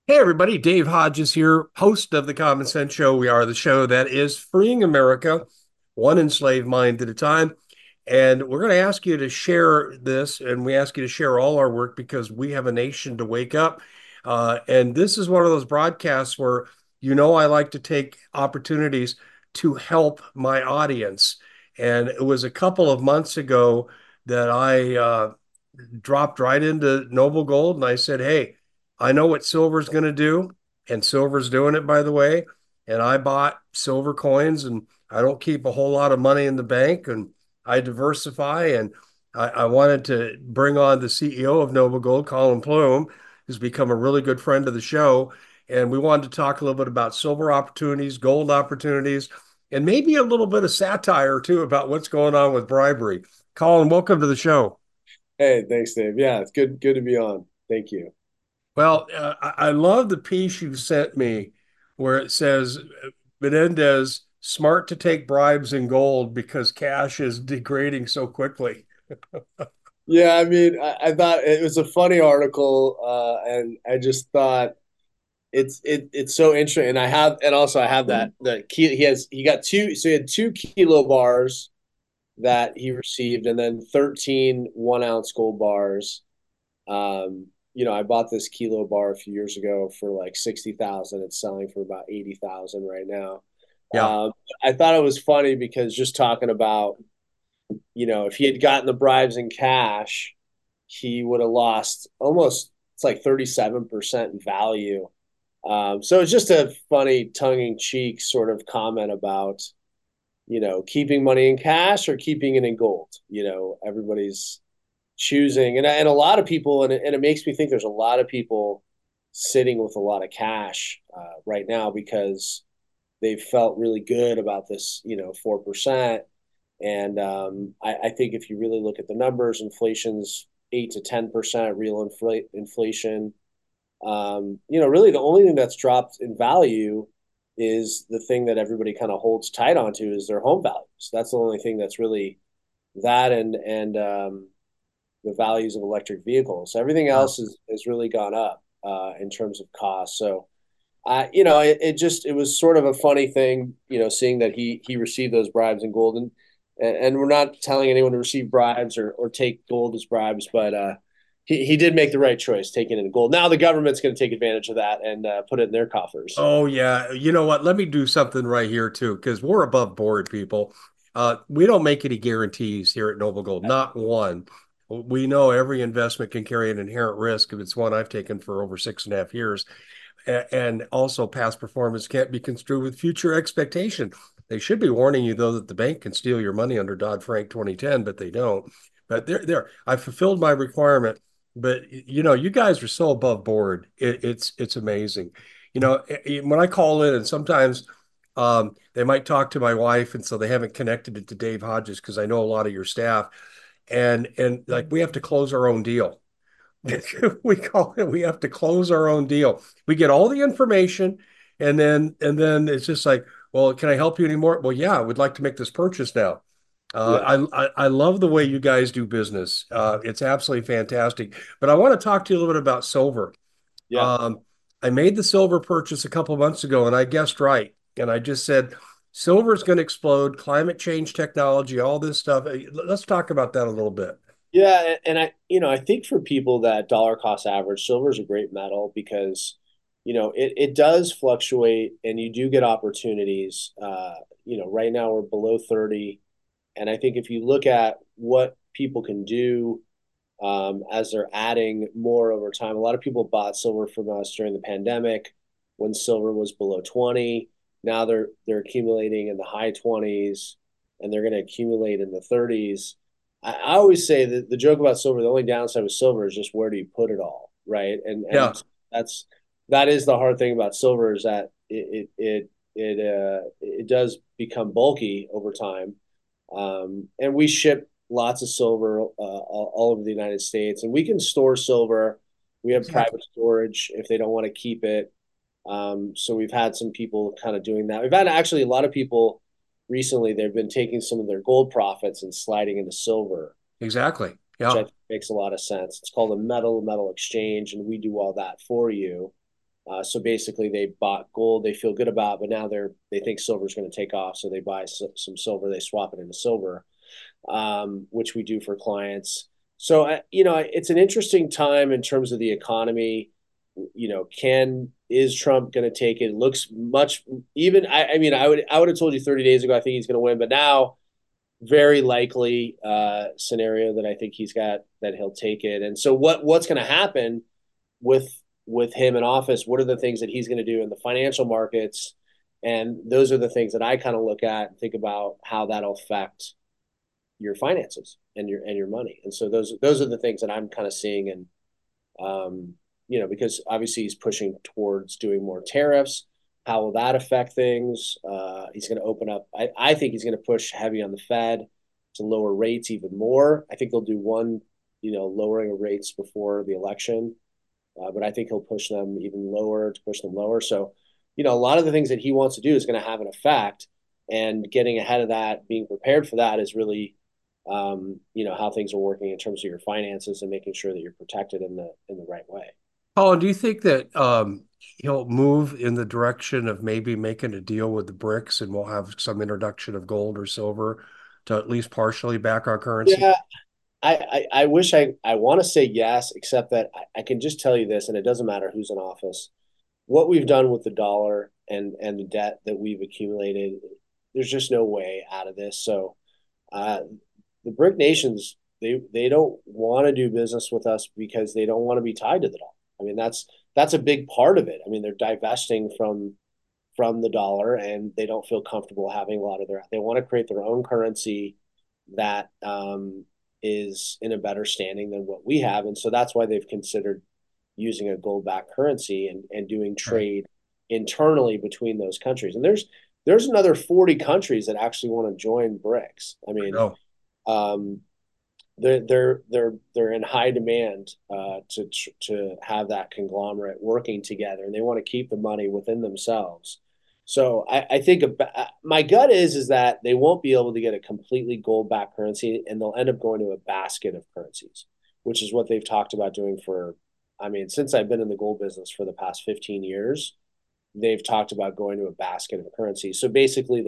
Hey, everybody. Dave Hodges here, host of the Common Sense Show. We are the show that is freeing America, one enslaved mind at a time. And we're going to ask you to share this, and we ask you to share all our work because we have a nation to wake up. And this is one of those broadcasts where, I like to take opportunities to help my audience. And it was a couple of months ago that I dropped right into Noble Gold and I said, hey, I know what silver's going to do, and silver's doing it, by the way. And I bought silver coins, and I don't keep a whole lot of money in the bank, and I diversify. And I wanted to bring on the CEO of Noble Gold, Colin Plume, who's become a really good friend of the show. And we wanted to talk a little bit about silver opportunities, gold opportunities, and maybe a little bit of satire too about what's going on with bribery. Colin, welcome to the show. Hey, thanks, Dave. Yeah, it's good to be on. Thank you. Well, I love the piece you sent me where it says Menendez smart to take bribes in gold because cash is degrading so quickly. Yeah, I mean, I thought it was a funny article, and I just thought it's so interesting. And I have he got two, so he had 2 kilo bars that he received, and then 13 1 ounce gold bars. I bought this kilo bar a few years ago for like 60,000. It's selling for about 80,000 right now. Yeah, I thought it was funny because just talking about if he had gotten the bribes in cash, he would have lost almost it's like 37% in value. So it's just a funny tongue in cheek sort of comment about, keeping money in cash or keeping it in gold. Everybody's choosing, and a lot of people, and it makes me think there's a lot of people sitting with a lot of cash right now because they've felt really good about this, 4%. And I think if you really look at the numbers, inflation's 8 to 10% real inflation. Really the only thing that's dropped in value is the thing that everybody kind of holds tight onto is their home values. That's the only thing that's really that and the values of electric vehicles. Everything yeah. else has really gone up in terms of cost. So it was sort of a funny thing, seeing that he received those bribes in gold, and we're not telling anyone to receive bribes or take gold as bribes, but he did make the right choice taking it in gold. Now the government's going to take advantage of that and put it in their coffers. Oh, yeah. You know what? Let me do something right here too, because we're above board, people. We don't make any guarantees here at Noble Gold, not one. We know every investment can carry an inherent risk if it's one I've taken for over 6.5 years. And also past performance can't be construed with future expectation. They should be warning you though that the bank can steal your money under Dodd-Frank 2010, but they don't. But there. I fulfilled my requirement, but you guys are so above board. It's amazing. When I call in, and sometimes they might talk to my wife, and so they haven't connected it to Dave Hodges because I know a lot of your staff, and like we have to close our own deal. We call it, we have to close our own deal. We get all the information, and then it's just like, well, can I help you anymore? Well, yeah, I would like to make this purchase now. Yeah, I love the way you guys do business. It's absolutely fantastic. But I want to talk to you a little bit about silver. yeah. Um, I made the silver purchase a couple of months ago, and I guessed right. And I just said, silver is going to explode, climate change technology, all this stuff. Let's talk about that a little bit. Yeah, and I think for people that dollar cost average, silver is a great metal because, it does fluctuate and you do get opportunities. Right now we're below 30. And I think if you look at what people can do as they're adding more over time, a lot of people bought silver from us during the pandemic when silver was below 20. Now they're accumulating in the high 20s and they're going to accumulate in the 30s. I always say that the joke about silver, the only downside with silver is just where do you put it all, right? And Yeah, that's that is the hard thing about silver is that it does become bulky over time, and we ship lots of silver all over the United States, and we can store silver. We have exactly. private storage if they don't want to keep it. So we've had some people kind of doing that. We've had actually a lot of people recently. They've been taking some of their gold profits and sliding into silver, Exactly. which I Yeah. think makes a lot of sense. It's called a metal exchange, and we do all that for you. So basically, they bought gold they feel good about, but now they think silver is going to take off, so they buy some silver, they swap it into silver, which we do for clients. So it's an interesting time in terms of the economy. Can is Trump going to take it? Looks much even. I mean, I would have told you 30 days ago I think he's going to win, but now very likely scenario that I think he's got that he'll take it. And so what's going to happen with him in office? What are the things that he's going to do in the financial markets? And those are the things that I kind of look at and think about how that'll affect your finances and your money. And so those are the things that I'm kind of seeing. And because obviously he's pushing towards doing more tariffs. How will that affect things? He's going to open up. I think he's going to push heavy on the Fed to lower rates even more. I think they'll do one, lowering of rates before the election, but I think he'll push them even lower to push them lower. So, a lot of the things that he wants to do is going to have an effect, and getting ahead of that, being prepared for that is really, how things are working in terms of your finances and making sure that you're protected in the right way. Colin, do you think that he'll move in the direction of maybe making a deal with the BRICS and we'll have some introduction of gold or silver to at least partially back our currency? Yeah, I wish I want to say yes, except that I can just tell you this, and it doesn't matter who's in office. What we've done with the dollar and the debt that we've accumulated, there's just no way out of this. So uh, the BRIC nations, they don't want to do business with us because they don't want to be tied to the dollar. I mean, that's a big part of it. I mean, they're divesting from the dollar, and they don't feel comfortable having a lot of their. They want to create their own currency that is in a better standing than what we have, and so that's why they've considered using a gold-backed currency and doing Right. trade internally between those countries. And there's another 40 countries that actually want to join BRICS. I I mean, know. um, they're in high demand to have that conglomerate working together, and they want to keep the money within themselves. So I think my gut is that they won't be able to get a completely gold backed currency, and they'll end up going to a basket of currencies, which is what they've talked about doing for. I mean, since I've been in the gold business for the past 15 years, they've talked about going to a basket of currencies. So basically,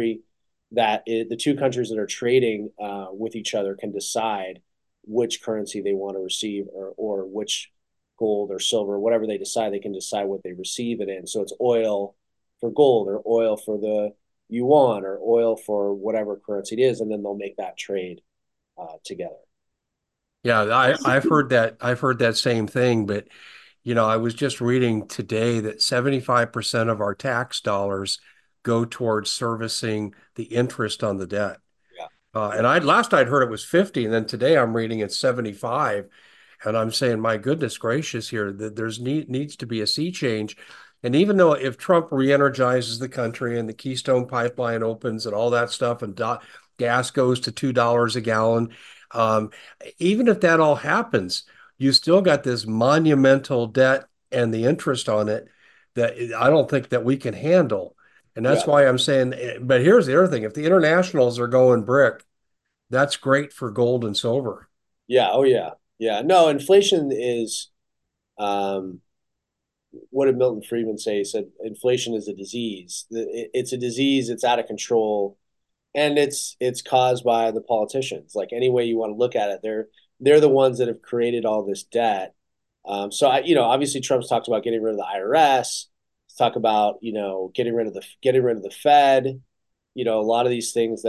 the two countries that are trading with each other can decide which currency they want to receive, or which gold or silver, whatever they decide, they can decide what they receive it in. So it's oil for gold, or oil for the yuan, or oil for whatever currency it is, and then they'll make that trade together. Yeah, I've heard that same thing, but I was just reading today that 75% of our tax dollars go towards servicing the interest on the debt. Yeah, And yeah, I'd heard it was 50, and then today I'm reading it's 75. And I'm saying, my goodness gracious, here that needs to be a sea change. And even though if Trump re-energizes the country and the Keystone Pipeline opens and all that stuff, and gas goes to $2 a gallon, um, even if that all happens, you still got this monumental debt and the interest on it that I don't think that we can handle. And yeah, that's why I'm saying, but here's the other thing: if the internationals are going brick, that's great for gold and silver. yeah. Oh yeah, yeah. No, inflation is. Um, what did Milton Friedman say? He said inflation is a disease. It's a disease. It's out of control, and it's caused by the politicians. Like any way you want to look at it, they're the ones that have created all this debt. So obviously Trump's talked about getting rid of the IRS. Talk about getting rid of the Fed. A lot of these things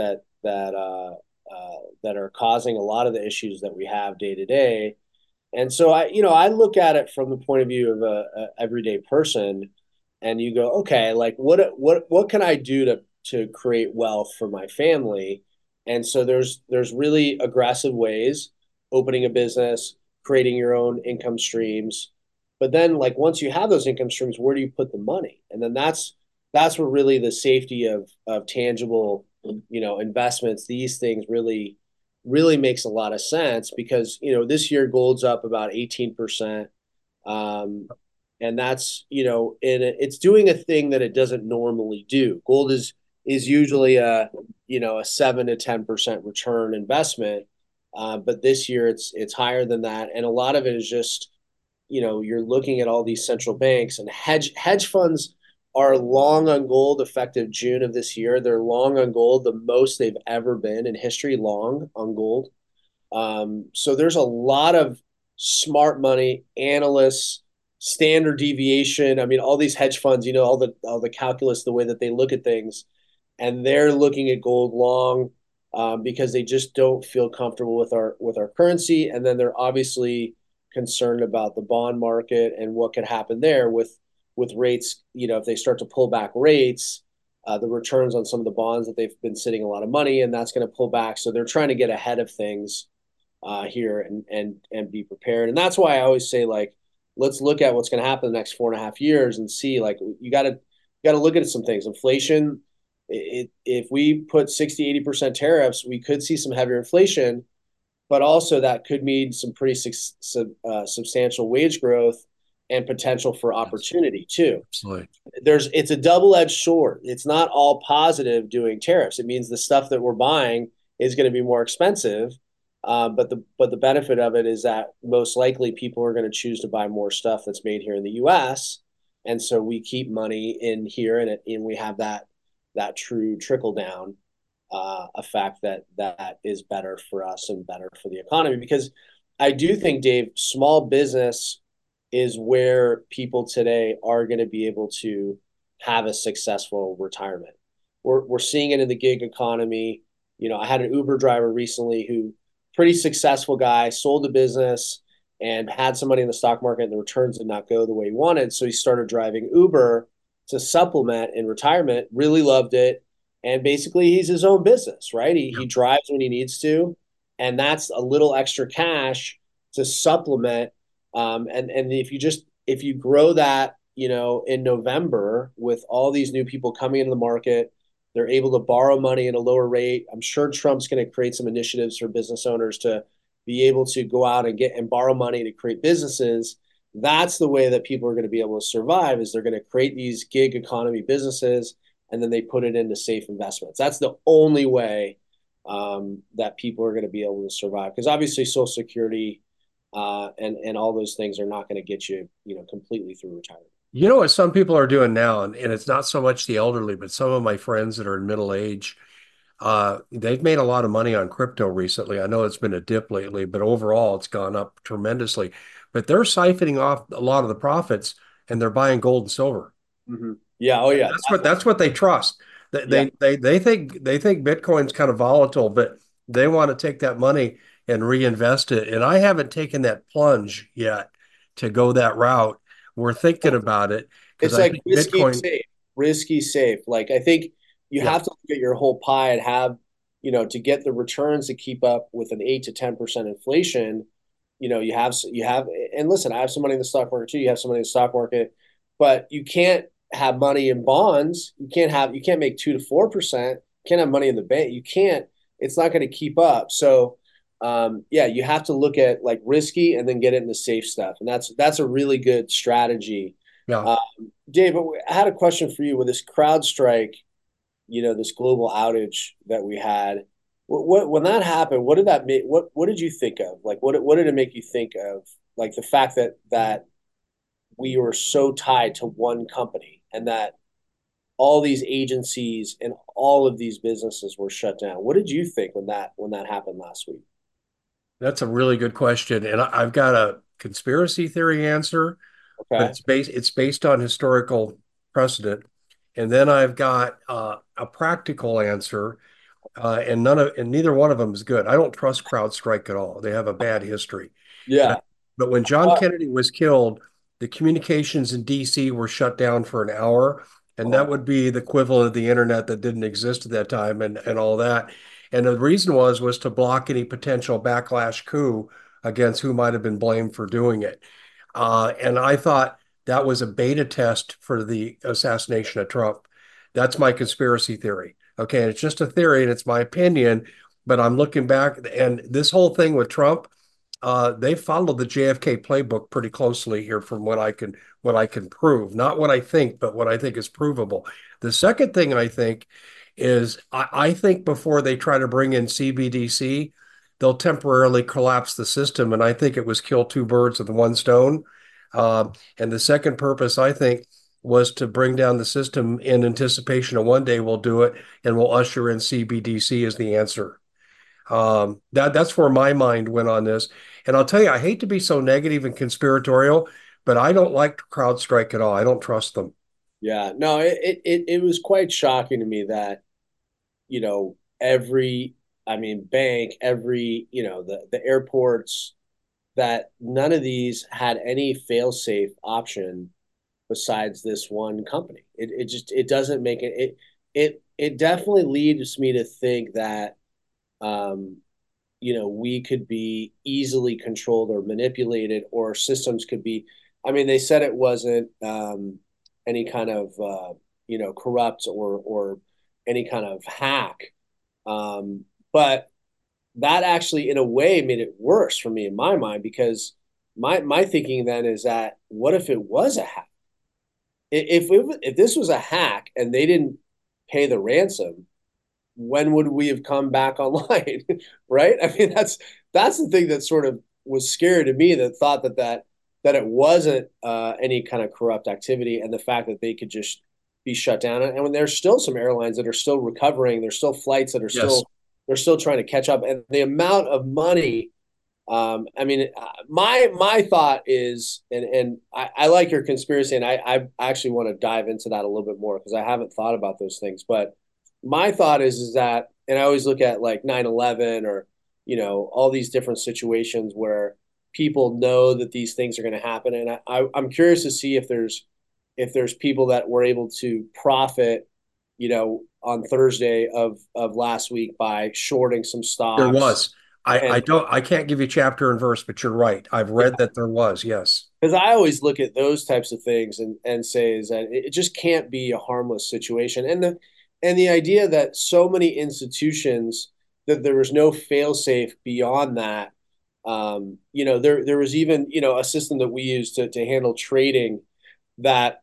that are causing a lot of the issues that we have day to day. And so I look at it from the point of view of a everyday person, and you go, okay, like what can I do to create wealth for my family? And so there's really aggressive ways: opening a business, creating your own income streams. But then, like, once you have those income streams, where do you put the money? And then that's where really the safety of tangible, investments, these things really makes a lot of sense, because this year gold's up about 18%, um, and that's it's doing a thing that it doesn't normally do. Gold is usually a 7 to 10% return investment, but this year it's higher than that, and a lot of it is just you're looking at all these central banks and hedge funds are long on gold effective June of this year. They're long on gold, the most they've ever been in history, long on gold. So there's a lot of smart money analysts, standard deviation. I mean, all these hedge funds, all the calculus, the way that they look at things, and they're looking at gold long because they just don't feel comfortable with our currency, and then they're obviously concerned about the bond market and what could happen there with rates. If they start to pull back rates, the returns on some of the bonds that they've been sitting a lot of money, and that's going to pull back. So they're trying to get ahead of things here and be prepared. And that's why I always say, like, let's look at what's going to happen in the next 4.5 years and see, like, you got to look at some things. Inflation, if we put 60-80% tariffs, we could see some heavier inflation, but also that could mean some pretty substantial wage growth and potential for opportunity too. Absolutely. It's a double-edged sword. It's not all positive doing tariffs. It means the stuff that we're buying is going to be more expensive. But the benefit of it is that most likely people are going to choose to buy more stuff that's made here in the U.S. And so we keep money in here, and we have that true trickle down effect that is better for us and better for the economy. Because I do think, Dave, small business is where people today are going to be able to have a successful retirement. We're seeing it in the gig economy. I had an Uber driver recently who, pretty successful guy, sold the business and had some money in the stock market, and the returns did not go the way he wanted. So he started driving Uber to supplement in retirement, really loved it. And basically he's his own business, right? He drives when he needs to. And that's a little extra cash to supplement. And if you grow that, in November with all these new people coming into the market, they're able to borrow money at a lower rate. I'm sure Trump's going to create some initiatives for business owners to be able to go out and borrow money to create businesses. That's the way that people are going to be able to survive, is they're going to create these gig economy businesses, and then they put it into safe investments. That's the only way that people are going to be able to survive. Because obviously Social Security and all those things are not going to get you, completely through retirement. You know what some people are doing now, and it's not so much the elderly, but some of my friends that are in middle age, they've made a lot of money on crypto recently. I know it's been a dip lately, but overall it's gone up tremendously. But they're siphoning off a lot of the profits and they're buying gold and silver. Mm-hmm. Yeah. Oh, yeah. That's what they trust. Yeah. They think Bitcoin's kind of volatile, but they want to take that money and reinvest it. And I haven't taken that plunge yet to go that route. We're thinking about it because It's I like think Bitcoin, risky safe. Like, I think you yeah, have to look at your whole pie and have, to get the returns to keep up with an 8 to 10% inflation. You have, and listen, I have some money in the stock market too. You have some money in the stock market, but you can't have money in bonds. You can't make 2 to 4%. You can't have money in the bank. You can't. It's not going to keep up. So, yeah, you have to look at like risky and then get it into safe stuff, and that's a really good strategy. yeah. Um, Dave, I had a question for you with this CrowdStrike, this global outage that we had. When that happened, what did that make? What did you think of? Like, what did it make you think of? Like the fact that we were so tied to one company, and that all these agencies and all of these businesses were shut down. What did you think when that happened last week? That's a really good question. And I've got a conspiracy theory answer, but Okay. it's based on historical precedent. And then I've got a practical answer, and neither one of them is good. I don't trust CrowdStrike at all. They have a bad history. Yeah. But but when John Kennedy was killed, the communications in DC were shut down for an hour, and that would be the equivalent of the internet that didn't exist at that time and all that. And the reason was to block any potential backlash coup against who might have been blamed for doing it. And I thought that was a beta test for the assassination of Trump. That's my conspiracy theory. Okay, and it's just a theory and it's my opinion, but I'm looking back, and this whole thing with Trump, they followed the JFK playbook pretty closely here from what I can prove. Not what I think, but what I think is provable. The second thing I think is I think before they try to bring in CBDC, they'll temporarily collapse the system. And I think it was kill two birds with one stone. And the second purpose, I think, was to bring down the system in anticipation of one day we'll do it and we'll usher in CBDC as the answer. That's where my mind went on this. And I'll tell you, I hate to be so negative and conspiratorial, but I don't like CrowdStrike at all. I don't trust them. Yeah, no, it was quite shocking to me that, every, I mean, bank, every, the airports, that none of these had any fail-safe option besides this one company. It doesn't make it definitely leads me to think that, um, we could be easily controlled or manipulated, or systems could be. I mean, they said it wasn't any kind of corrupt or any kind of hack, but that actually, in a way, made it worse for me in my mind, because my thinking then is that, what if it was a hack? If this was a hack and they didn't pay the ransom, when would we have come back online? Right? I mean, that's the thing that sort of was scary to me, that thought that it wasn't any kind of corrupt activity, and the fact that they could just be shut down. And when there's still some airlines that are still recovering, there's still flights that are Yes. still they're still trying to catch up, and the amount of money. I mean, my thought is, and I like your conspiracy, and I actually want to dive into that a little bit more, because I haven't thought about those things. But my thought is that, and I always look at like 9/11, or all these different situations where people know that these things are going to happen, and I'm curious to see if there's people that were able to profit, on Thursday of last week by shorting some There stocks. was. I can't give you chapter and verse, but you're right. I've read that there was, yes. Because I always look at those types of things and say is that it just can't be a harmless situation. And the idea that so many institutions, that there was no fail safe beyond that. There was even, a system that we used to handle trading, that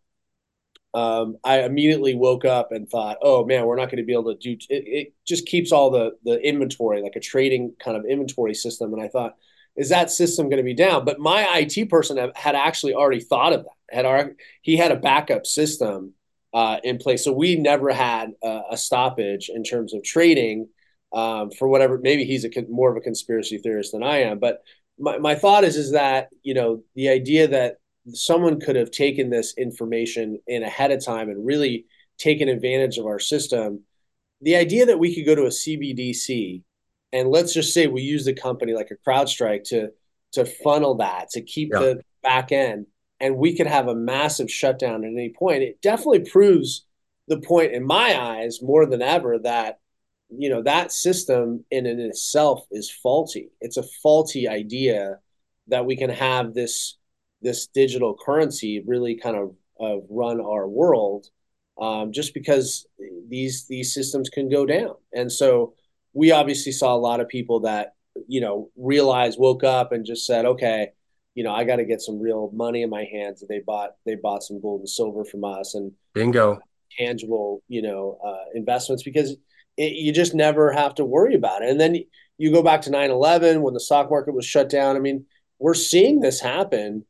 I immediately woke up and thought, oh man, we're not going to be able to do it. It just keeps all the inventory, like a trading kind of inventory system. And I thought, is that system going to be down? But my IT person had actually already thought of that. He had a backup system in place, so we never had a stoppage in terms of trading. For whatever, maybe he's more of a conspiracy theorist than I am, but my thought is that, the idea that someone could have taken this information in ahead of time and really taken advantage of our system. The idea that we could go to a CBDC, and let's just say we use a company like a CrowdStrike to funnel that, to keep Yeah. the back end, and we could have a massive shutdown at any point. It definitely proves the point in my eyes more than ever that, that system in and itself is faulty. It's a faulty idea that we can have this digital currency really kind of run our world, just because these systems can go down. And so we obviously saw a lot of people that, realized, woke up and just said, okay, I got to get some real money in my hands. And they bought some gold and silver from us, and Bingo. tangible, investments, because you just never have to worry about it. And then you go back to 9/11, when the stock market was shut down. I mean, we're seeing this happen.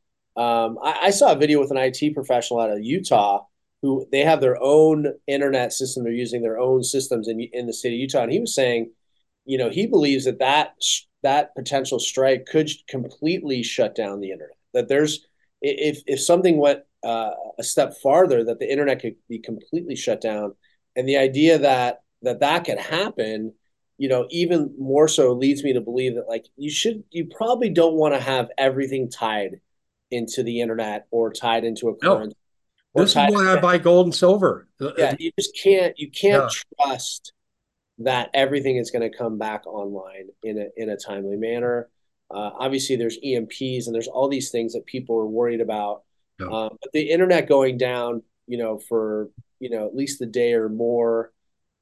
I saw a video with an IT professional out of Utah, who they have their own internet system. They're using their own systems in the state of Utah. And he was saying, he believes that potential strike could completely shut down the internet. That there's, if something went a step farther, that the internet could be completely shut down. And the idea that could happen, even more so leads me to believe that, like, you probably don't want to have everything tied into the internet, or tied into a No, currency, or this is tied. why I buy gold and silver. Yeah, you can't Yeah. trust that everything is going to come back online in a timely manner. Obviously, there's EMPs and there's all these things that people are worried about. Yeah. But the internet going down, for at least a day or more,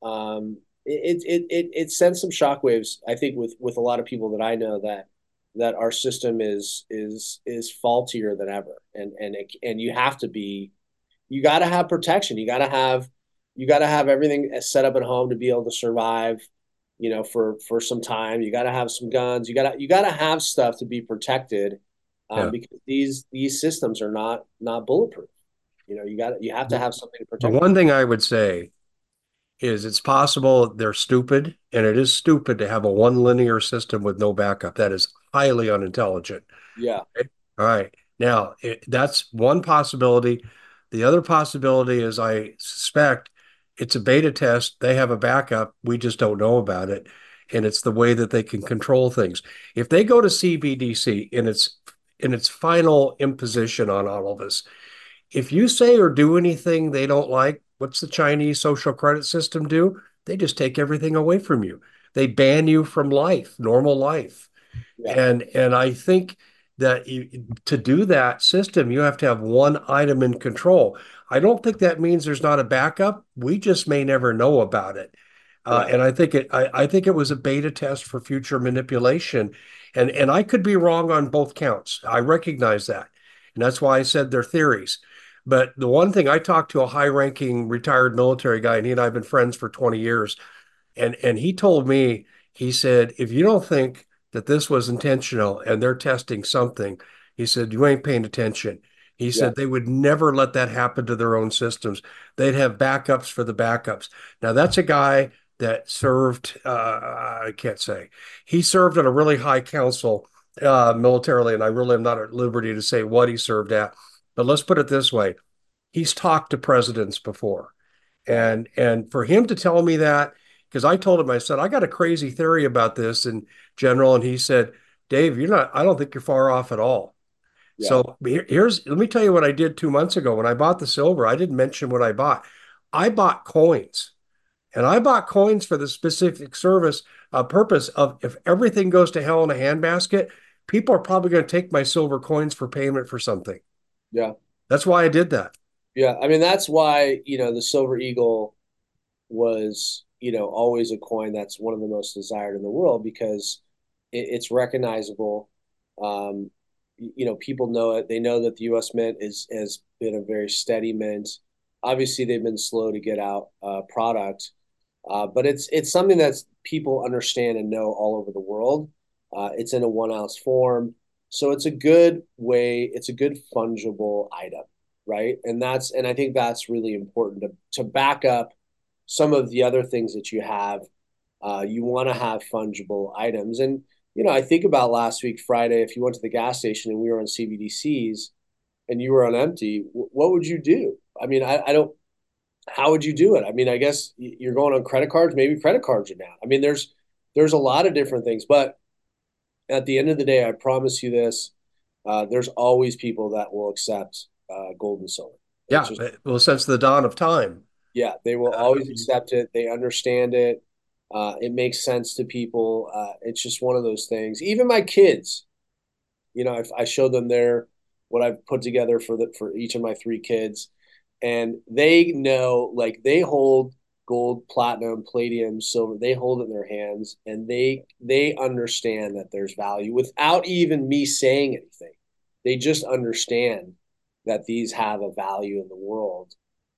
it sends some shockwaves. I think with a lot of people that I know, that our system is faultier than ever, and you got to have protection. You got to have everything set up at home to be able to survive, for some time. You got to have some guns. You got to have stuff to be protected. Yeah. because these systems are not bulletproof. You have to The, have something to the protect them. one thing I would say is it's possible they're stupid, and it is stupid to have a one linear system with no backup. That is highly unintelligent. Yeah, Okay? All right. Now, that's one possibility. The other possibility is I suspect it's a beta test. They have a backup. We just don't know about it. And it's the way that they can control things. If they go to CBDC in its final imposition on all of us, if you say or do anything they don't like, what's the Chinese social credit system do? They just take everything away from you. They ban you from life, normal life. yeah, And I think that to do that system, you have to have one item in control. I don't think that means there's not a backup. We just may never know about it. yeah, And I think it was a beta test for future manipulation. And I could be wrong on both counts. I recognize that. And that's why I said they're theories. But the one thing I talked to a high-ranking retired military guy, and he and I have been friends for 20 years, and he told me, he said, if you don't think that this was intentional and they're testing something, he said, you ain't paying attention. He yeah, said they would never let that happen to their own systems. They'd have backups for the backups. Now, that's a guy that served, I can't say, he served at a really high council militarily, and I really am not at liberty to say what he served at. But let's put it this way, he's talked to presidents before. right. And for him to tell me that, because I told him, I said, I got a crazy theory about this in general. And he said, Dave, I don't think you're far off at all. Yeah, So let me tell you what I did 2 months ago. When I bought the silver, I didn't mention what I bought. I bought coins, and I bought coins for the specific purpose of, if everything goes to hell in a handbasket, people are probably going to take my silver coins for payment for something. yeah, That's why I did that. yeah. I mean, that's why, the Silver Eagle was, always a coin that's one of the most desired in the world because it's recognizable. Um, People know it. They know that the U.S. Mint has been a very steady mint. Obviously, they've been slow to get out product, but it's something that people understand and know all over the world. It's in a 1 ounce form, so it's a good way. It's a good fungible item, right? And I think that's really important to back up some of the other things that you have. You want to have fungible items, and I think about last week Friday. If you went to the gas station and we were on CBDCs and you were on empty, what would you do? I mean, I don't how would you do it? I mean, I guess you're going on credit cards. Maybe credit cards are down. I mean, there's a lot of different things, but at the end of the day, I promise you this: there's always people that will accept gold and silver. It's Yeah. just Well, since the dawn of time. yeah, they will always accept it. They understand it. It makes sense to people. It's just one of those things. Even my kids, if I show them what I've put together for each of my three kids, and they know, like, they hold gold, platinum, palladium, silver. They hold it in their hands, and they understand that there's value without even me saying anything. They just understand that these have a value in the world,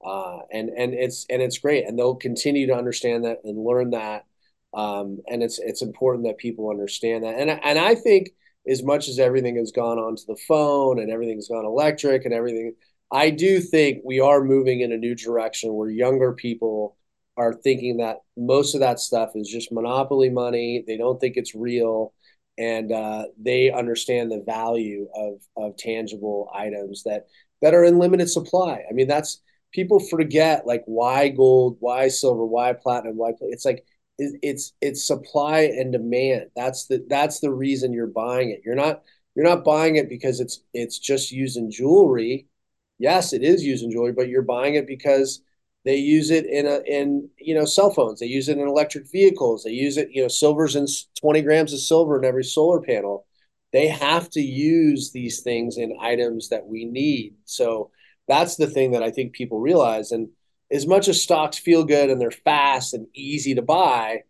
and it's great, and they'll continue to understand that and learn that. And it's important that people understand that, and I think as much as everything has gone onto the phone and everything's gone electric and everything, I do think we are moving in a new direction where younger people are thinking that most of that stuff is just monopoly money. They don't think it's real, and they understand the value of tangible items that are in limited supply. I mean, that's people forget, like, why gold, why silver, why platinum, why it's like it's supply and demand. That's the reason you're buying it. You're not buying it because it's just used in jewelry. Yes, it is used in jewelry, but you're buying it because they use it in cell phones. They use it in electric vehicles. They use it, silver's in 20 grams of silver in every solar panel. They have to use these things in items that we need. So that's the thing that I think people realize. And as much as stocks feel good and they're fast and easy to buy,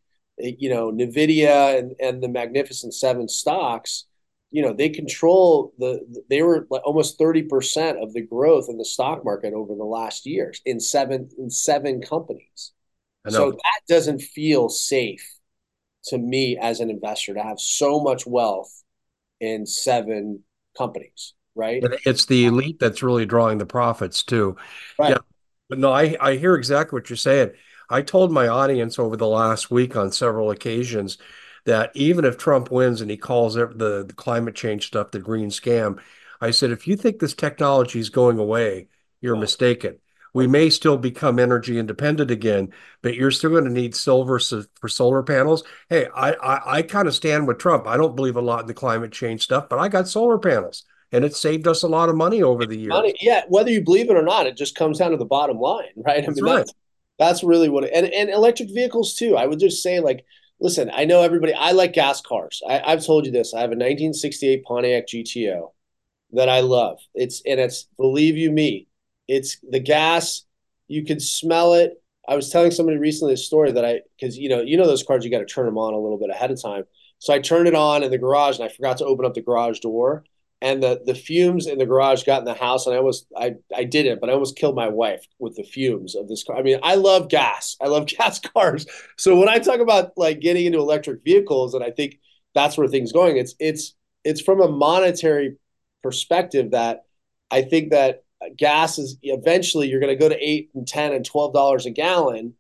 Nvidia and the Magnificent Seven stocks, they control they were like almost 30% of the growth in the stock market over the last years in seven companies. I So know. that doesn't feel safe to me as an investor to have so much wealth in seven companies, right? And it's the elite that's really drawing the profits too. Yeah. Right. But no, I hear exactly what you're saying. I told my audience over the last week on several occasions that even if Trump wins and he calls it the climate change stuff the green scam, I said, if you think this technology is going away, you're Yeah. mistaken. We may still become energy independent again, but you're still going to need silver for solar panels. Hey, I kind of stand with Trump. I don't believe a lot in the climate change stuff, but I got solar panels and it saved us a lot of money over the Money, years. yeah, whether you believe it or not, it just comes down to the bottom line, right? I That's mean, right. that's really what and electric vehicles too. I would just say, like, listen, I know everybody, I like gas cars. I've told you this. I have a 1968 Pontiac GTO that I love. It's believe you me, it's the gas, you can smell it. I was telling somebody recently a story that I because you know those cars, you got to turn them on a little bit ahead of time. So I turned it on in the garage and I forgot to open up the garage door. And the fumes in the garage got in the house, and I didn't, but I almost killed my wife with the fumes of this car. I mean, I love gas. I love gas cars. So when I talk about like getting into electric vehicles, and I think that's where things going, it's from a monetary perspective that I think that gas is eventually you're going to go to 8 and 10 and $12 a gallon,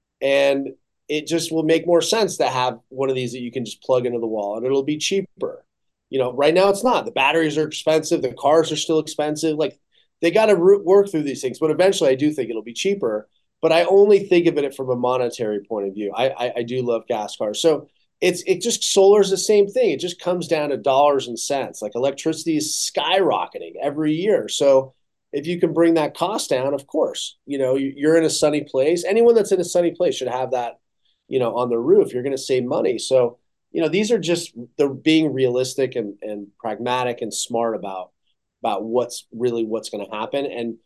and it just will make more sense to have one of these that you can just plug into the wall, and it'll be cheaper. Right now it's not. The batteries are expensive, the cars are still expensive. Like they got to work through these things, but eventually I do think it'll be cheaper. But I only think of it from a monetary point of view. I do love gas cars, so it just solar is the same thing. It just comes down to dollars and cents. Like electricity is skyrocketing every year. So if you can bring that cost down, of course, you're in a sunny place. Anyone that's in a sunny place should have that, on the roof. You're going to save money. So, these are just they're being realistic and pragmatic and smart about what's going to happen. And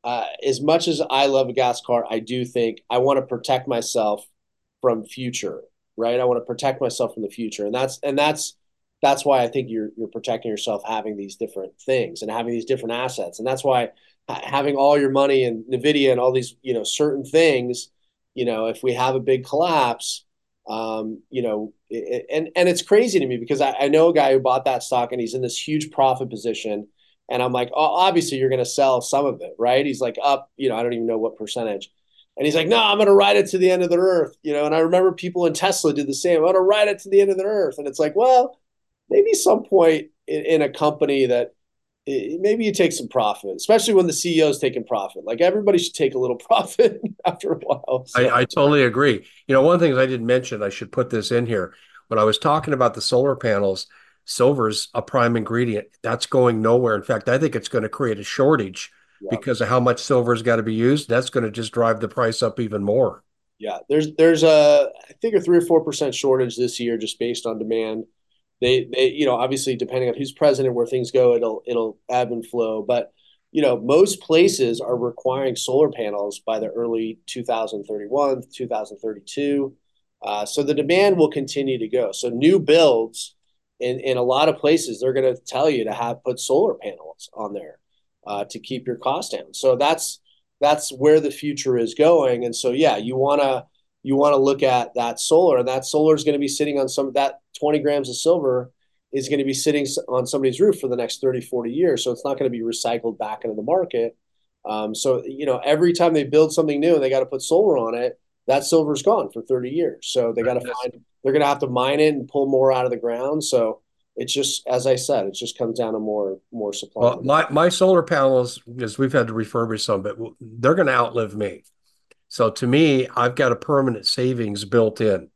as much as I love a gas car, I do think I want to protect myself from future, right? I want to protect myself from the future, and that's why I think you're protecting yourself having these different things and having these different assets, and that's why having all your money in Nvidia and all these certain things, if we have a big collapse, and it's crazy to me because I know a guy who bought that stock and he's in this huge profit position, and I'm like, oh, obviously you're going to sell some of it, right? He's like up, I don't even know what percentage. And he's like, no, I'm going to ride it to the end of the earth. And I remember people in Tesla did the same. I'm going to ride it to the end of the earth. And it's like, well, maybe some point in a company that maybe you take some profit, especially when the CEO is taking profit. Like everybody should take a little profit after a while. So I totally agree. One of the things I didn't mention, I should put this in here. When I was talking about the solar panels, silver's a prime ingredient. That's going nowhere. In fact, I think it's going to create a shortage yeah, because of how much silver's got to be used. That's going to just drive the price up even more. yeah. There's a I think a 3 or 4% shortage this year just based on demand. They obviously depending on who's president, where things go, it'll ebb and flow. But most places are requiring solar panels by the early 2031, 2032. So the demand will continue to go. So new builds in a lot of places, they're going to tell you to put solar panels on there to keep your costs down. So that's where the future is going. And so yeah, you want to look at that solar, and that solar is going to be sitting on some of that 20 grams of silver is going to be sitting on somebody's roof for the next 30, 40 years. So it's not going to be recycled back into the market. So, every time they build something new and they got to put solar on it, that silver's gone for 30 years. So they're going to have to mine it and pull more out of the ground. So it's just, as I said, it just comes down to more supply and Well, demand. my solar panels, because we've had to refurbish some, but they're going to outlive me. So to me, I've got a permanent savings built in.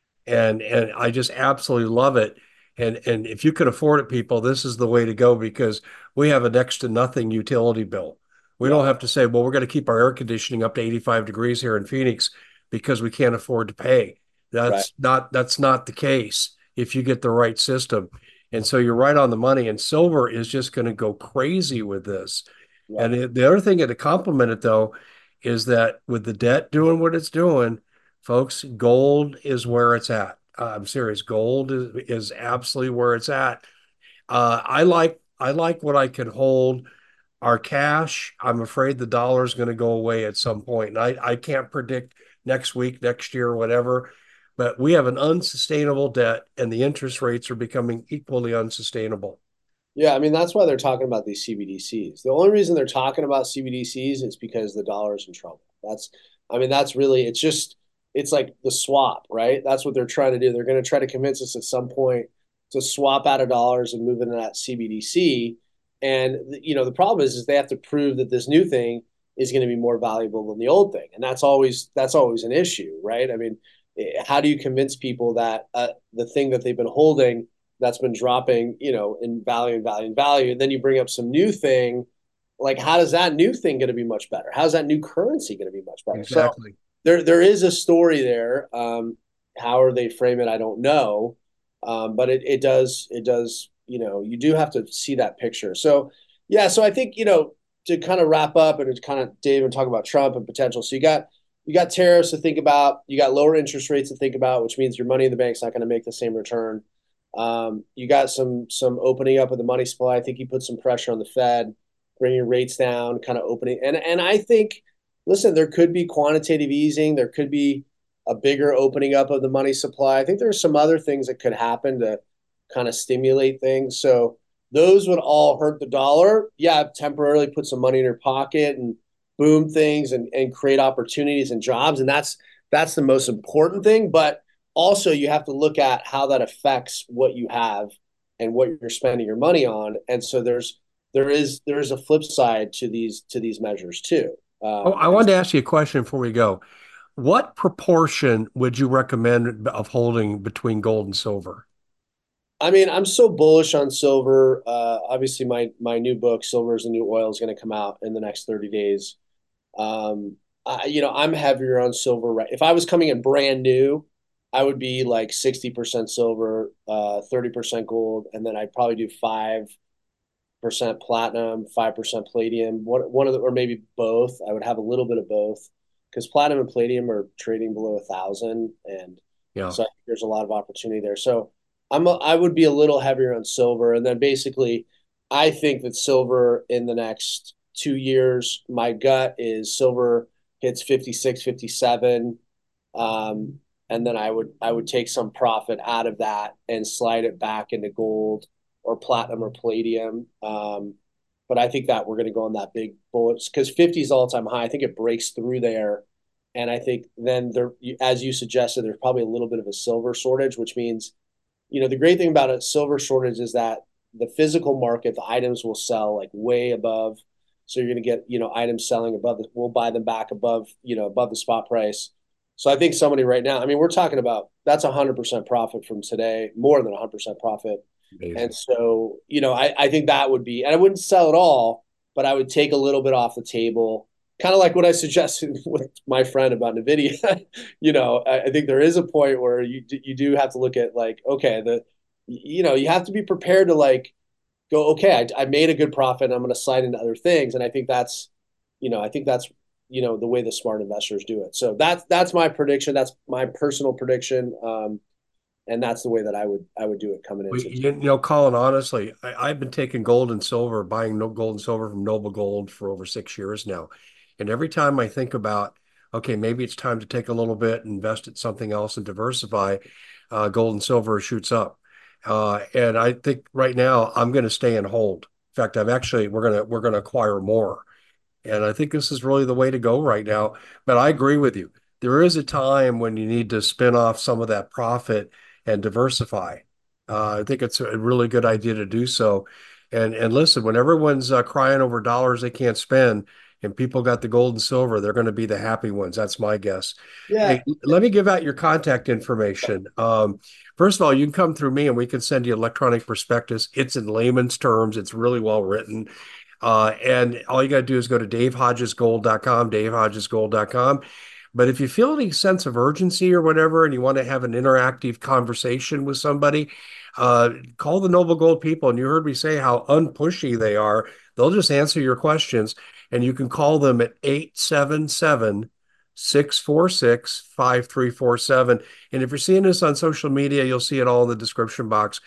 And I just absolutely love it. And if you can afford it, people, this is the way to go because we have a next to nothing utility bill. We Yeah, don't have to say, well, we're going to keep our air conditioning up to 85 degrees here in Phoenix because we can't afford to pay. right. That's not the case if you get the right system. And so you're right on the money. And silver is just going to go crazy with this. Yeah, And the other thing to complement it though is that with the debt doing what it's doing, folks, gold is where it's at. I'm serious. Gold is absolutely where it's at. I like what I can hold. Our cash, I'm afraid the dollar is going to go away at some point. And I can't predict next week, next year, whatever. But we have an unsustainable debt, and the interest rates are becoming equally unsustainable. Yeah, I mean that's why they're talking about these CBDCs. The only reason they're talking about CBDCs is because the dollar's in trouble. I mean, that's really it's like the swap, right? That's what they're trying to do. They're going to try to convince us at some point to swap out of dollars and move into that CBDC. And the problem is they have to prove that this new thing is going to be more valuable than the old thing, and that's always an issue, right? I mean, how do you convince people that the thing that they've been holding that's been dropping, in value and value and value. And then you bring up some new thing. Like, how does that new thing going to be much better? How's that new currency going to be much better? So Exactly. there is a story there. How they frame it, I don't know. But it does, you do have to see that picture. So yeah, so I think, to kind of wrap up and to kind of Dave and talk about Trump and potential. So you got tariffs to think about, you got lower interest rates to think about, which means your money in the bank's not going to make the same return. You got some opening up of the money supply. I think you put some pressure on the Fed, bringing rates down, kind of opening. And I think, listen, there could be quantitative easing. There could be a bigger opening up of the money supply. I think there's some other things that could happen to kind of stimulate things. So those would all hurt the dollar. Yeah, temporarily put some money in your pocket and boom things and create opportunities and jobs. And that's the most important thing. But also you have to look at how that affects what you have and what you're spending your money on. And so there is a flip side to these measures too. Oh, I wanted to ask you a question before we go. What proportion would you recommend of holding between gold and silver? I mean, I'm so bullish on silver. Obviously, my new book, Silver is the New Oil, is going to come out in the next 30 days. I'm heavier on silver. Right, if I was coming in brand new, I would be like 60% silver, 30% gold, and then I'd probably do 5% platinum, 5% palladium. One of the, or maybe both. I would have a little bit of both because platinum and palladium are trading below 1,000, and Yeah. so I think there's a lot of opportunity there. So I would be a little heavier on silver, and then basically, I think that silver in the next 2 years, my gut is silver hits 56, 57. And then I would take some profit out of that and slide it back into gold or platinum or palladium. But I think that we're going to go on that big bullets because 50 is all time high. I think it breaks through there. And I think then there, as you suggested, there's probably a little bit of a silver shortage, which means, the great thing about a silver shortage is that the physical market, the items will sell like way above. So you're going to get, items selling above, we'll buy them back above, above the spot price. So I think somebody right now, I mean, we're talking about that's 100% profit from today, more than 100% profit. And Amazing. so, I think that would be, and I wouldn't sell it all, but I would take a little bit off the table, kind of like what I suggested with my friend about NVIDIA. I think there is a point where you do have to look at like, okay, you have to be prepared to like go, okay, I made a good profit and I'm going to slide into other things. And I think that's the way the smart investors do it. So that's my prediction. That's my personal prediction. And that's the way that I would do it coming Well, into. Colin, honestly, I've been taking gold and silver, buying no gold and silver from Noble Gold for over 6 years now. And every time I think about, okay, maybe it's time to take a little bit, invest in something else and diversify, gold and silver shoots up. And I think right now I'm going to stay and hold. In fact, we're gonna acquire more. And I think this is really the way to go right now. But I agree with you. There is a time when you need to spin off some of that profit and diversify. I think it's a really good idea to do so. And listen, when everyone's crying over dollars they can't spend, and people got the gold and silver, they're going to be the happy ones. That's my guess. Yeah, Hey, let me give out your contact information. First of all, you can come through me, and we can send you electronic prospectus. It's in layman's terms. It's really well written. And all you got to do is go to davehodgesgold.com, davehodgesgold.com. But if you feel any sense of urgency or whatever, and you want to have an interactive conversation with somebody, call the Noble Gold people. And you heard me say how unpushy they are. They'll just answer your questions. And you can call them at 877-646-5347. And if you're seeing this on social media, you'll see it all in the description box.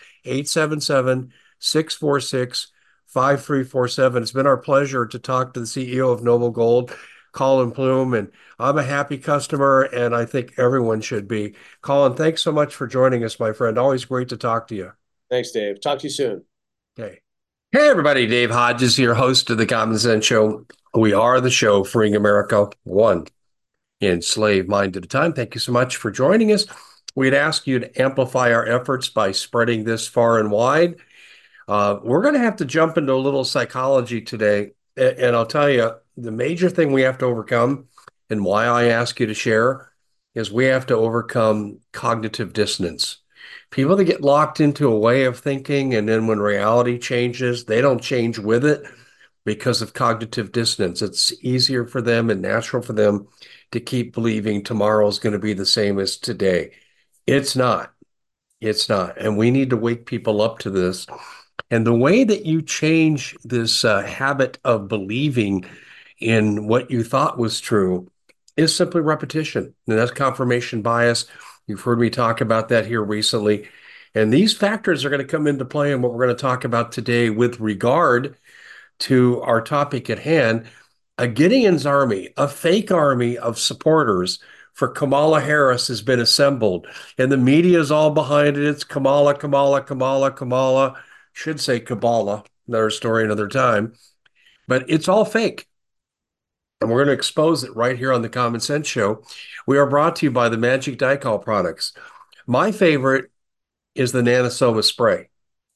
877-646-5347. It's been our pleasure to talk to the CEO of Noble Gold, Colin Plume, and I'm a happy customer, and I think everyone should be. Colin, thanks so much for joining us, my friend. Always great to talk to you. thanks, Dave. Talk to you soon. Okay. Hey, everybody, Dave Hodges here, host of the Common Sense Show. We are the show freeing America one enslaved mind at a time. Thank you so much for joining us. We'd ask you to amplify our efforts by spreading this far and wide. We're going to have to jump into a little psychology today. And I'll tell you, the major thing we have to overcome, and why I ask you to share, is we have to overcome cognitive dissonance. People that get locked into a way of thinking, and then when reality changes, they don't change with it because of cognitive dissonance. It's easier for them and natural for them to keep believing tomorrow is going to be the same as today. It's not. It's not. And we need to wake people up to this. And the way that you change this habit of believing in what you thought was true is simply repetition. And that's confirmation bias. You've heard me talk about that here recently. And these factors are going to come into play in what we're going to talk about today with regard to our topic at hand. A Gideon's army, a fake army of supporters for Kamala Harris has been assembled, and the media is all behind it. It's Kamala, Kamala, Kamala, Kamala. Should say Kabbalah, another story, another time. But it's all fake. And we're going to expose it right here on the Common Sense Show. We are brought to you by the Magic Dicol products. My favorite is the Nanosoma spray.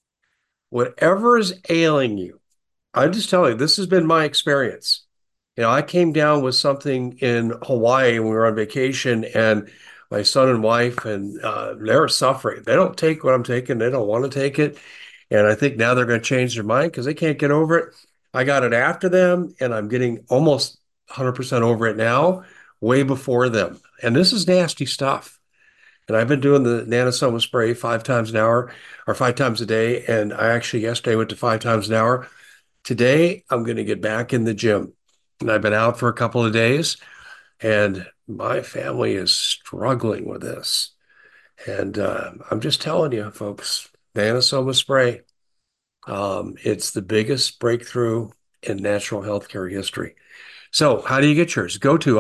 Whatever is ailing you, I'm just telling you, this has been my experience. I came down with something in Hawaii when we were on vacation, and my son and wife, and they're suffering. They don't take what I'm taking. They don't want to take it. And I think now they're going to change their mind because they can't get over it. I got it after them, and I'm getting almost 100% over it now, way before them. And this is nasty stuff. And I've been doing the Nanosoma spray 5 times an hour or 5 times a day. And I actually yesterday went to 5 times an hour. Today, I'm going to get back in the gym. And I've been out for a couple of days, and my family is struggling with this. And I'm just telling you, folks, Nanosoma spray, it's the biggest breakthrough in natural healthcare history. So, how do you get yours? Go to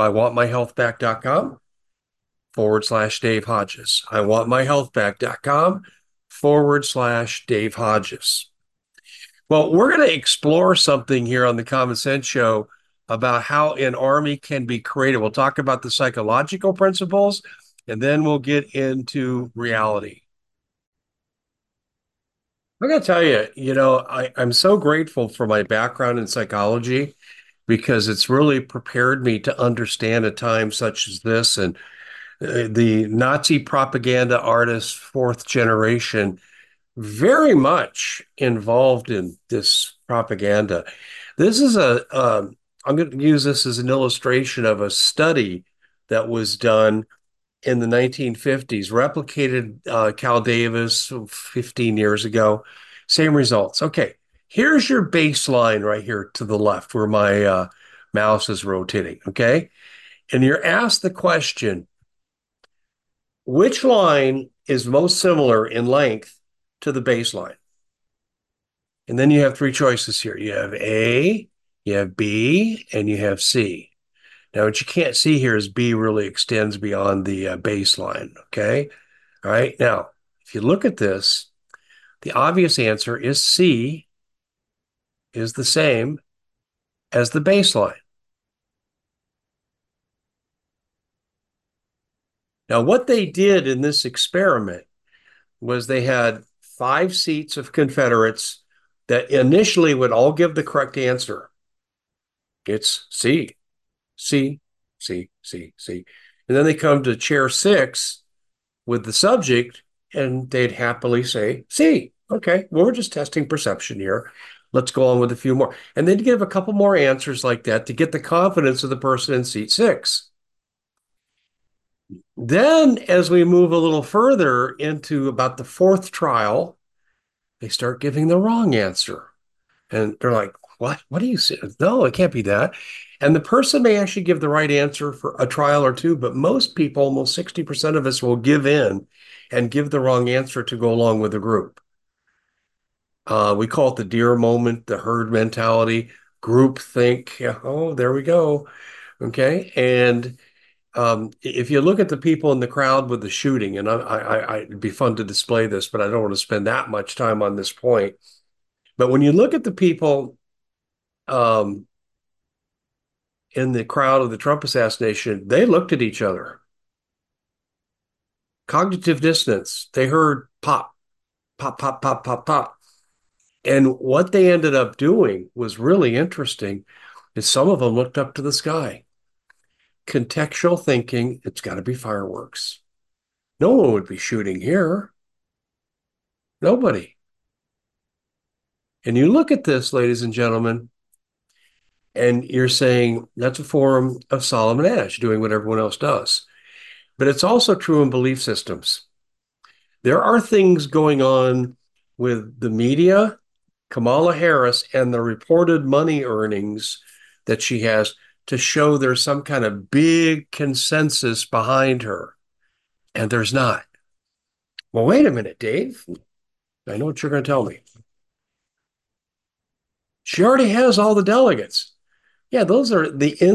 iwantmyhealthback.com/Dave Hodges. iwantmyhealthback.com/Dave Hodges. Well, we're going to explore something here on the Common Sense Show about how an army can be created. We'll talk about the psychological principles, and then we'll get into reality. I got to tell you, I'm so grateful for my background in psychology because it's really prepared me to understand a time such as this. And the Nazi propaganda artist, fourth generation, very much involved in this propaganda. This is I'm going to use this as an illustration of a study that was done in the 1950s, replicated Cal Davis 15 years ago. Same results. Okay, here's your baseline right here to the left where my mouse is rotating. Okay, and you're asked the question, which line is most similar in length to the baseline? And then you have three choices here. You have A, you have B, and you have C. Now, what you can't see here is B really extends beyond the baseline. Okay. All right. Now, if you look at this, the obvious answer is C is the same as the baseline. Now, what they did in this experiment was they had 5 seats of Confederates that initially would all give the correct answer. It's C, C, C, C, C. And then they come to chair 6 with the subject, and they'd happily say C. Okay, well, we're just testing perception here. Let's go on with a few more. And then give a couple more answers like that to get the confidence of the person in seat 6. Then, as we move a little further into about the 4th trial, they start giving the wrong answer. And they're like, what? What do you say? No, it can't be that. And the person may actually give the right answer for a trial or two, but most people, almost 60% of us, will give in and give the wrong answer to go along with the group. We call it the deer moment, the herd mentality, group think. Yeah, oh, there we go. Okay. And if you look at the people in the crowd with the shooting, and it'd be fun to display this, but I don't want to spend that much time on this point. But when you look at the people um, in the crowd of the Trump assassination, they looked at each other. Cognitive dissonance. They heard pop, pop, pop, pop, pop, pop. And what they ended up doing was really interesting. Is some of them looked up to the sky. Contextual thinking, it's got to be fireworks. No one would be shooting here. Nobody. And you look at this, ladies and gentlemen, and you're saying that's a form of Solomon Ash, doing what everyone else does. But it's also true in belief systems. There are things going on with the media, Kamala Harris, and the reported money earnings that she has to show there's some kind of big consensus behind her. And there's not. Well, wait a minute, Dave. I know what you're going to tell me. She already has all the delegates. Yeah, those are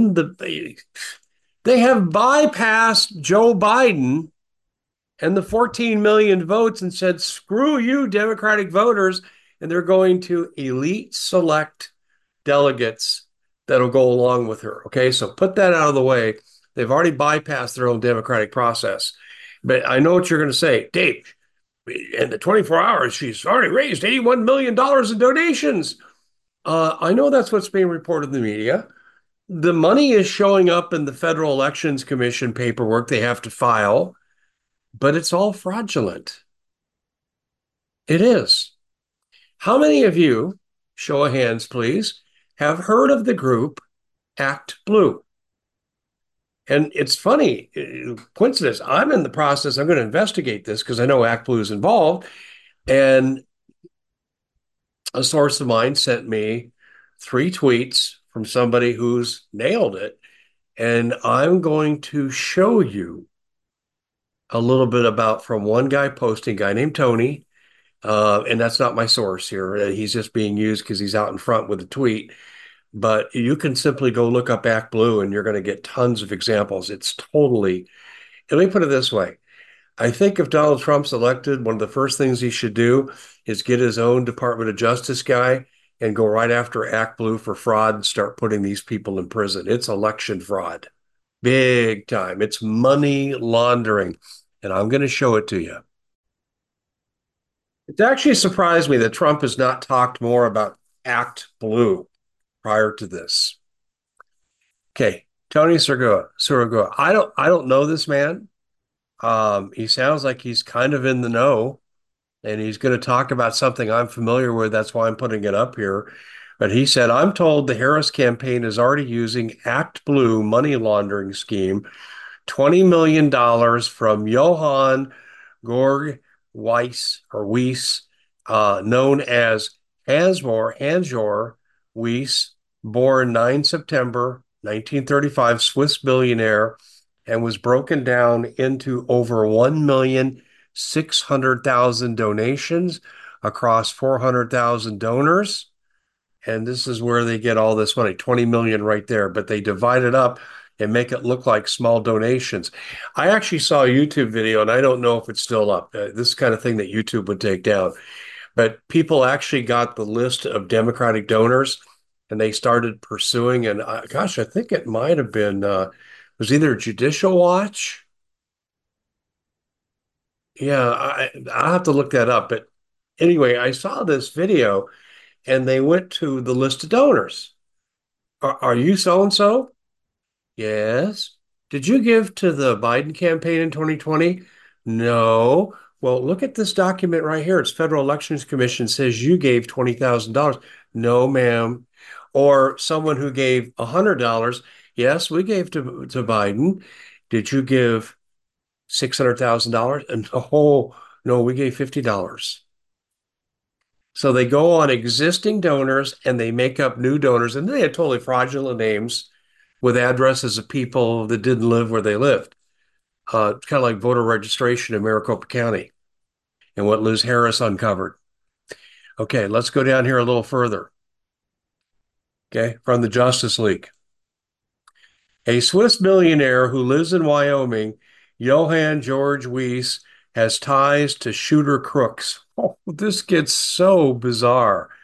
they have bypassed Joe Biden and the 14 million votes and said, screw you, Democratic voters. And they're going to elite select delegates that'll go along with her. Okay, so put that out of the way. They've already bypassed their own democratic process. But I know what you're going to say, Dave. In the 24 hours, she's already raised $81 million in donations. I know that's what's being reported in the media. The money is showing up in the Federal Elections Commission paperwork they have to file, but it's all fraudulent. It is. How many of you, show of hands, please, have heard of the group Act Blue? And it's funny, coincidence. I'm in the process, I'm going to investigate this because I know Act Blue is involved. And a source of mine sent me 3 tweets from somebody who's nailed it. And I'm going to show you a little bit about from one guy posting, a guy named Tony. And that's not my source here. He's just being used because he's out in front with a tweet. But you can simply go look up Act Blue and you're going to get tons of examples. It's totally, let me put it this way. I think if Donald Trump's elected, one of the first things he should do is get his own Department of Justice guy and go right after Act Blue for fraud and start putting these people in prison. It's election fraud, big time. It's money laundering. And I'm going to show it to you. It's actually surprised me that Trump has not talked more about Act Blue prior to this. Okay, Tony Suragua. I don't know this man. He sounds like he's kind of in the know, and he's going to talk about something I'm familiar with. That's why I'm putting it up here. But he said, I'm told the Harris campaign is already using Act Blue money laundering scheme, $20 million from Johann Georg Weiss, known as Hans-Jörg Wyss, born 9 September 1935, Swiss billionaire, and was broken down into over 1,600,000 donations across 400,000 donors. And this is where they get all this money, 20 million right there, but they divide it up and make it look like small donations. I actually saw a YouTube video, and I don't know if it's still up. This kind of thing that YouTube would take down. But people actually got the list of Democratic donors, and they started pursuing. And gosh, I think it might have been it was either Judicial Watch. Yeah, I'll have to look that up. But anyway, I saw this video, and they went to the list of donors. Are you so and so? Yes. Did you give to the Biden campaign in 2020? No. Well, look at this document right here. It's Federal Elections Commission says you gave $20,000. No, ma'am. Or someone who gave $100. Yes, we gave to Biden. Did you give $600,000? And no, no, we gave $50. So they go on existing donors and they make up new donors, and they had totally fraudulent names with addresses of people that didn't live where they lived. Kind of like voter registration in Maricopa County and what Liz Harris uncovered. Okay, let's go down here a little further. Okay, from the Justice League. A Swiss millionaire who lives in Wyoming, Johann George Weiss, has ties to shooter crooks. Oh, this gets so bizarre.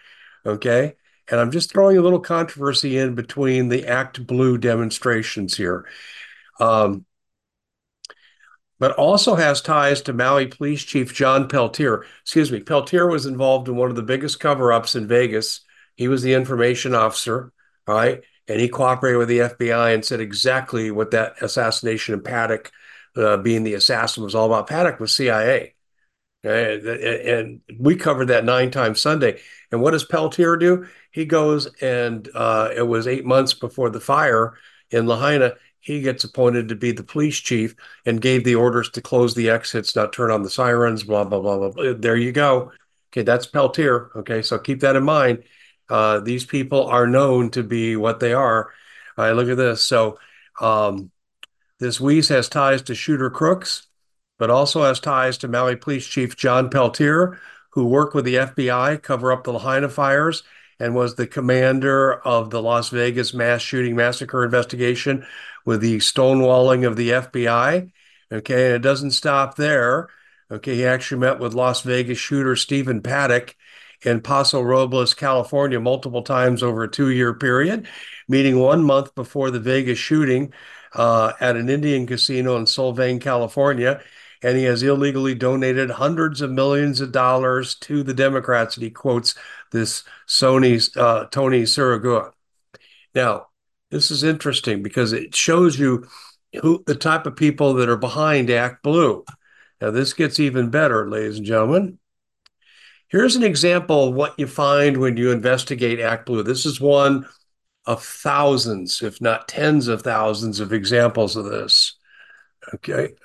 Okay. And I'm just throwing a little controversy in between the Act Blue demonstrations here. Um, but also has ties to Maui Police Chief John Peltier. Excuse me, Peltier was involved in one of the biggest cover-ups in Vegas. He was the information officer, all right, and he cooperated with the FBI and said exactly what that assassination in Paddock, being the assassin, was all about. Paddock was CIA. And we covered that 9 times Sunday. And what does Peltier do? He goes and it was 8 months before the fire in Lahaina. He gets appointed to be the police chief and gave the orders to close the exits, not turn on the sirens, blah, blah, blah, blah. There you go. Okay, that's Peltier. Okay, so keep that in mind. These people are known to be what they are. All right, look at this. So this Weiss has ties to Shooter Crooks, but also has ties to Maui Police Chief John Peltier, who worked with the FBI cover up the Lahaina fires and was the commander of the Las Vegas mass shooting massacre investigation with the stonewalling of the FBI. Okay, and it doesn't stop there. Okay, he actually met with Las Vegas shooter Stephen Paddock in Paso Robles, California, multiple times over a 2 year period, meeting 1 month before the Vegas shooting at an Indian casino in Solvang, California. And he has illegally donated hundreds of millions of dollars to the Democrats. And he quotes this Tony Sirigua. Now, this is interesting because it shows you who the type of people that are behind Act Blue. Now, this gets even better, ladies and gentlemen. Here's an example of what you find when you investigate Act Blue. This is one of thousands, if not tens of thousands, of examples of this. Okay.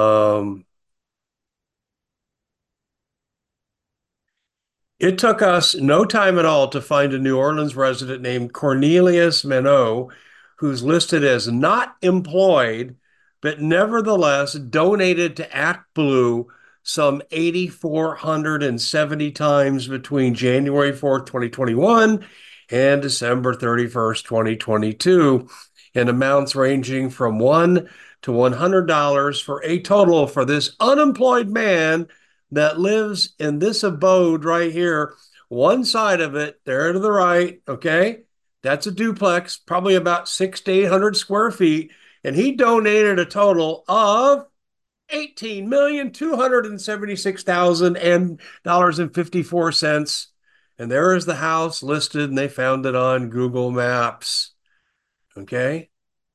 It took us no time at all to find a New Orleans resident named Cornelius Minot, who's listed as not employed, but nevertheless donated to Act Blue some 8,470 times between January 4th, 2021 and December 31st, 2022, in amounts ranging from $1 to $100 for a total for this unemployed man that lives in this abode right here. One side of it, there to the right, okay? That's a duplex, probably about 600 to 800 square feet. And he donated a total of $18,276,000.54. And there is the house listed, and they found it on Google Maps. Okay.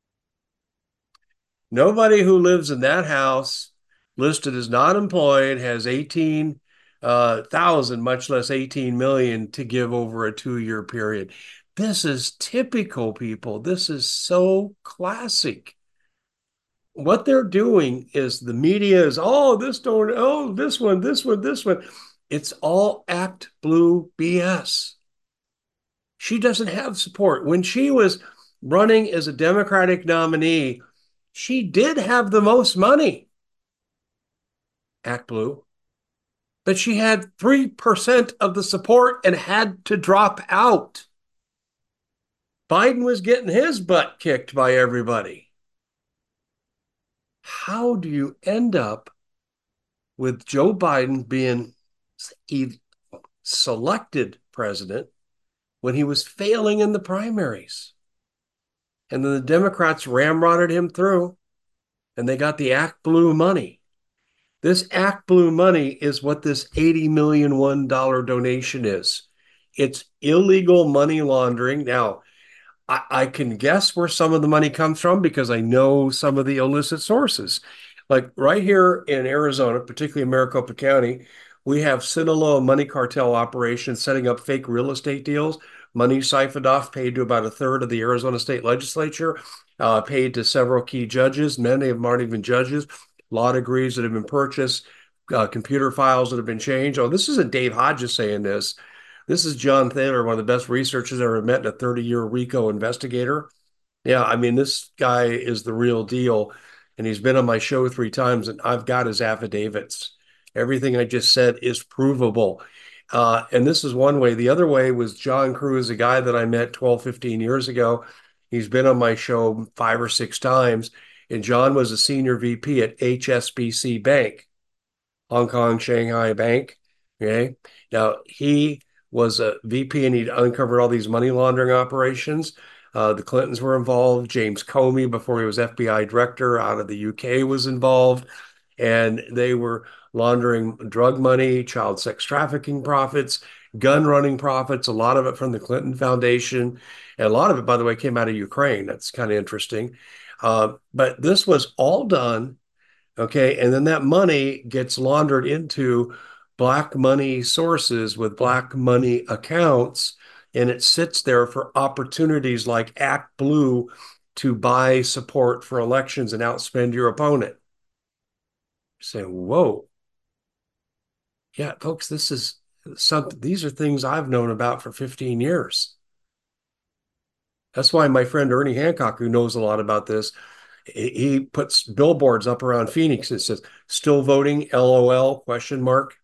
Nobody who lives in that house listed as not employed has 18,000, much less 18 million to give over a 2 year period. This is typical, people. This is so classic. What they're doing is the media is, oh, this don't, oh, this one, this one, this one. It's all Act Blue BS. She doesn't have support. When she was running as a Democratic nominee, she did have the most money, Act Blue, but she had 3% of the support and had to drop out. Biden was getting his butt kicked by everybody. How do you end up with Joe Biden being selected president when he was failing in the primaries? And then the Democrats ramrodded him through, and they got the Act Blue money. This Act Blue money is what this $80 million $1 donation is. It's illegal money laundering. Now, I can guess where some of the money comes from because I know some of the illicit sources. Like right here in Arizona, particularly in Maricopa County, we have Sinaloa money cartel operations setting up fake real estate deals. Money siphoned off, paid to about a third of the Arizona state legislature, paid to several key judges. Many of them aren't even judges. Law degrees that have been purchased, computer files that have been changed. Oh, this isn't Dave Hodges saying this. This is John Thaler, one of the best researchers I've ever met, and a 30-year RICO investigator. Yeah, I mean, this guy is the real deal. And he's been on my show 3 times, and I've got his affidavits. Everything I just said is provable. And this is one way. The other way was John Cruz, a guy that I met 12, 15 years ago. He's been on my show 5 or 6 times. And John was a senior VP at HSBC Bank, Hong Kong Shanghai Bank. Okay. Now, he was a VP and he uncovered all these money laundering operations. The Clintons were involved. James Comey, before he was FBI director out of the UK, was involved. And they were laundering drug money, child sex trafficking profits, gun running profits, a lot of it from the Clinton Foundation. And a lot of it, by the way, came out of Ukraine. That's kind of interesting. But this was all done. Okay. And then that money gets laundered into black money sources with black money accounts. And it sits there for opportunities like Act Blue to buy support for elections and outspend your opponent. Say, whoa. Yeah, folks, this is something, these are things I've known about for 15 years. That's why my friend Ernie Hancock, who knows a lot about this, he puts billboards up around Phoenix that says still voting, LOL, question mark.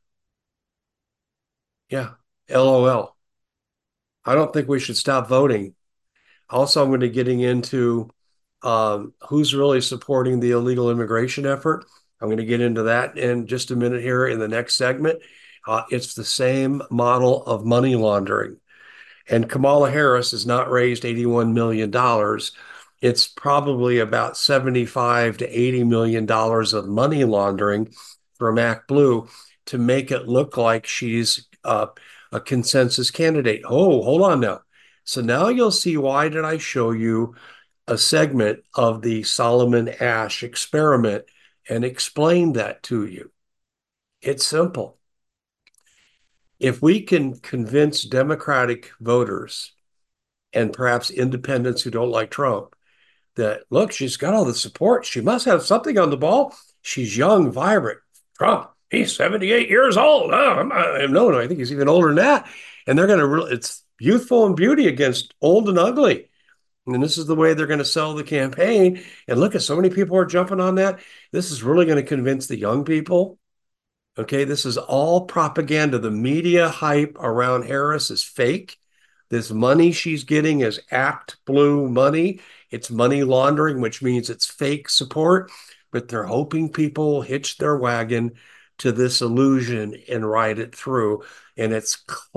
Yeah, LOL. I don't think we should stop voting. Also, I'm going to be getting into who's really supporting the illegal immigration effort. I'm going to get into that in just a minute here in the next segment. It's the same model of money laundering. And Kamala Harris has not raised $81 million. It's probably about $75 to $80 million of money laundering from Act Blue to make it look like she's a consensus candidate. Oh, hold on now. So now you'll see why did I show you a segment of the Solomon Asch experiment and explain that to you. It's simple. If we can convince Democratic voters and perhaps independents who don't like Trump that, look, she's got all the support. She must have something on the ball. She's young, vibrant. Trump, he's 78 years old. Oh, no, I think he's even older than that. And they're going to, it's youthful and beauty against old and ugly. And this is the way they're going to sell the campaign. And look at so many people are jumping on that. This is really going to convince the young people. Okay, this is all propaganda. The media hype around Harris is fake. This money she's getting is Act Blue money. It's money laundering, which means it's fake support, but they're hoping people will hitch their wagon to this illusion and ride it through. And it's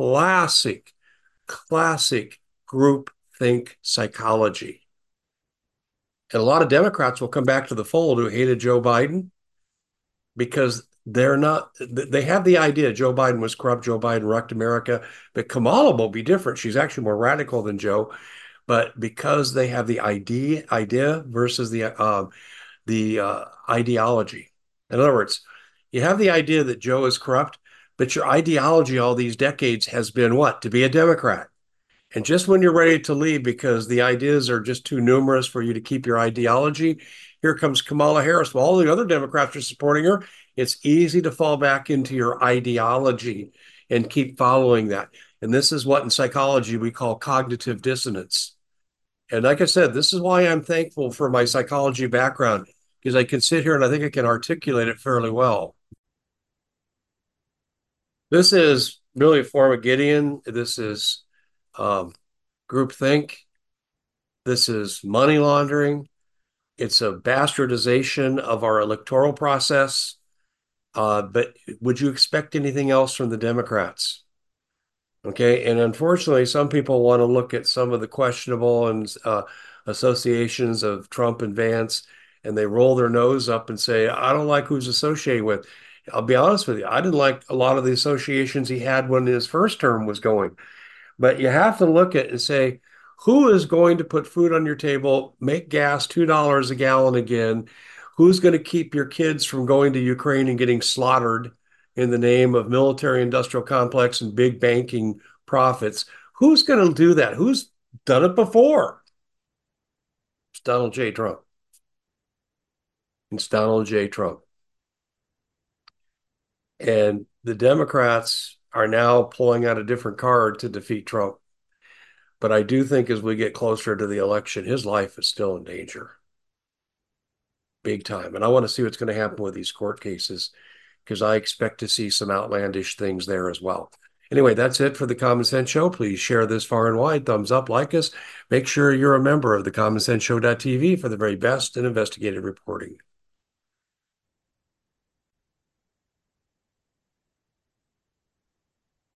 classic group think psychology. And a lot of Democrats will come back to the fold who hated Joe Biden because they have the idea Joe Biden was corrupt, Joe Biden wrecked America, but Kamala will be different. She's actually more radical than Joe, but because they have the idea versus the ideology. In other words, you have the idea that Joe is corrupt, but your ideology all these decades has been what? To be a Democrat. And just when you're ready to leave because the ideas are just too numerous for you to keep your ideology, here comes Kamala Harris. Well, all the other Democrats are supporting her. It's easy to fall back into your ideology and keep following that. And this is what in psychology we call cognitive dissonance. And like I said, this is why I'm thankful for my psychology background, because I can sit here and I think I can articulate it fairly well. This is really a form of Gideon. This is groupthink. This is money laundering. It's a bastardization of our electoral process. But would you expect anything else from the Democrats? Okay. And unfortunately, some people want to look at some of the questionable and associations of Trump and Vance, and they roll their nose up and say, I don't like who's associated with. I'll be honest with you. I didn't like a lot of the associations he had when his first term was going. But you have to look at and say, who is going to put food on your table, make gas $2 a gallon again? Who's going to keep your kids from going to Ukraine and getting slaughtered in the name of military industrial complex and big banking profits? Who's going to do that? Who's done it before? It's Donald J. Trump. It's Donald J. Trump. And the Democrats are now pulling out a different card to defeat Trump. But I do think as we get closer to the election, his life is still in danger. Big time. And I want to see what's going to happen with these court cases because I expect to see some outlandish things there as well. Anyway, that's it for the Common Sense Show. Please share this far and wide. Thumbs up, like us. Make sure you're a member of the CommonSenseShow.tv for the very best in investigative reporting.